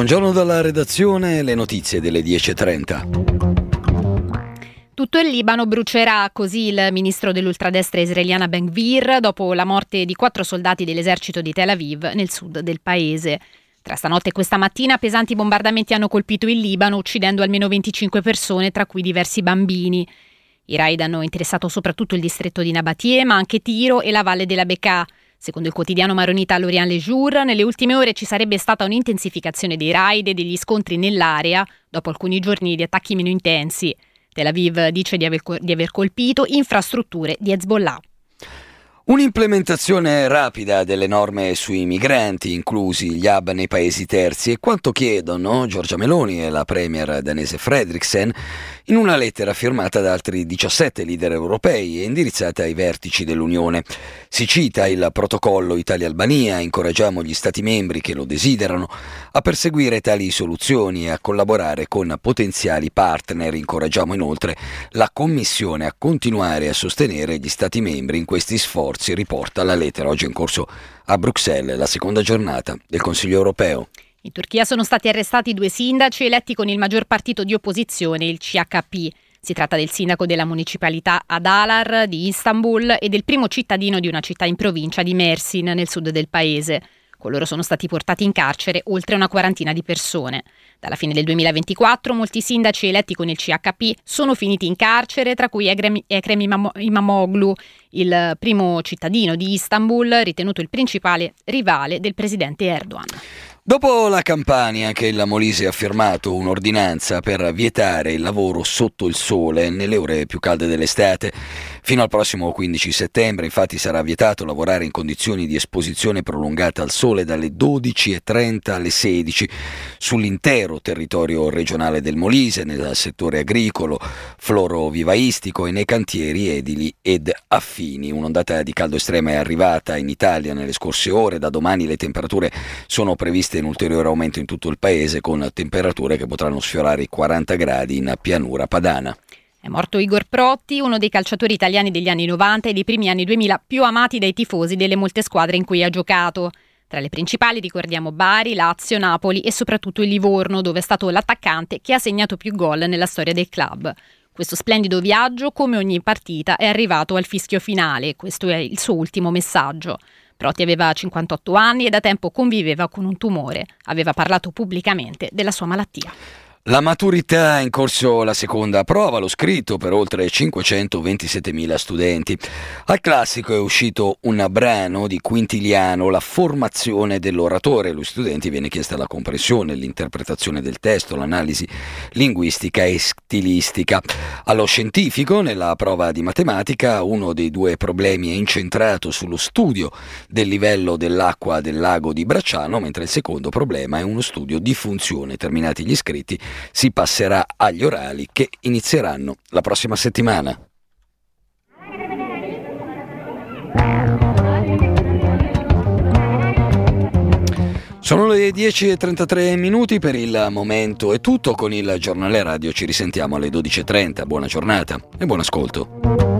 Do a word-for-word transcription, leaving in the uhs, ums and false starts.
Buongiorno dalla redazione, le notizie delle dieci e trenta. Tutto il Libano brucerà, così il ministro dell'ultradestra israeliana Ben Gvir, dopo la morte di quattro soldati dell'esercito di Tel Aviv nel sud del paese. Tra stanotte e questa mattina pesanti bombardamenti hanno colpito il Libano, uccidendo almeno venticinque persone, tra cui diversi bambini. I raid hanno interessato soprattutto il distretto di Nabatie, ma anche Tiro e la valle della Bekaa. Secondo il quotidiano maronita L'Orient Le Jour, nelle ultime ore ci sarebbe stata un'intensificazione dei raid e degli scontri nell'area, dopo alcuni giorni di attacchi meno intensi. Tel Aviv dice di aver, di aver colpito infrastrutture di Hezbollah. Un'implementazione rapida delle norme sui migranti, inclusi gli hub nei paesi terzi, è quanto chiedono Giorgia Meloni e la premier danese Frederiksen in una lettera firmata da altri diciassette leader europei e indirizzata ai vertici dell'Unione. Si cita il protocollo Italia-Albania: incoraggiamo gli Stati membri che lo desiderano a perseguire tali soluzioni e a collaborare con potenziali partner. Incoraggiamo inoltre la Commissione a continuare a sostenere gli Stati membri in questi sforzi, riporta la lettera. Oggi è in corso a Bruxelles la seconda giornata del Consiglio europeo. In Turchia sono stati arrestati due sindaci eletti con il maggior partito di opposizione, il C H P. Si tratta del sindaco della municipalità Adalar di Istanbul e del primo cittadino di una città in provincia di Mersin, nel sud del paese. Con loro sono stati portati in carcere oltre una quarantina di persone. Dalla fine del duemilaventiquattro molti sindaci eletti con il C H P sono finiti in carcere, tra cui Ekrem, Ekrem Imamoglu, il primo cittadino di Istanbul, ritenuto il principale rivale del presidente Erdogan. Dopo la Campania, anche il Molise ha firmato un'ordinanza per vietare il lavoro sotto il sole nelle ore più calde dell'estate. Fino al prossimo quindici settembre, infatti, sarà vietato lavorare in condizioni di esposizione prolungata al sole dalle dodici e trenta alle sedici sull'intero territorio regionale del Molise, nel settore agricolo, florovivaistico e nei cantieri edili ed affini. Un'ondata di caldo estrema è arrivata in Italia nelle scorse ore. Da domani le temperature sono previste in ulteriore aumento in tutto il paese, con temperature che potranno sfiorare i quaranta gradi in pianura padana. È morto Igor Protti, uno dei calciatori italiani degli anni novanta e dei primi anni duemila più amati dai tifosi delle molte squadre in cui ha giocato. Tra le principali ricordiamo Bari, Lazio, Napoli e soprattutto il Livorno, dove è stato l'attaccante che ha segnato più gol nella storia del club. Questo splendido viaggio, come ogni partita, è arrivato al fischio finale. Questo è il suo ultimo messaggio. Protti aveva cinquantotto anni e da tempo conviveva con un tumore. Aveva parlato pubblicamente della sua malattia. La maturità, è in corso la seconda prova, lo scritto per oltre cinquecentoventisettemila studenti. Al classico è uscito un brano di Quintiliano, La formazione dell'oratore. Agli studenti viene chiesta la comprensione, l'interpretazione del testo, l'analisi linguistica e stilistica. Allo scientifico, nella prova di matematica, uno dei due problemi è incentrato sullo studio del livello dell'acqua del lago di Bracciano, mentre il secondo problema è uno studio di funzione. Terminati gli iscritti, si passerà agli orali che inizieranno la prossima settimana. Sono le dieci e trentatré minuti, per il momento è tutto. Con il giornale radio ci risentiamo alle dodici e trenta. Buona giornata e buon ascolto.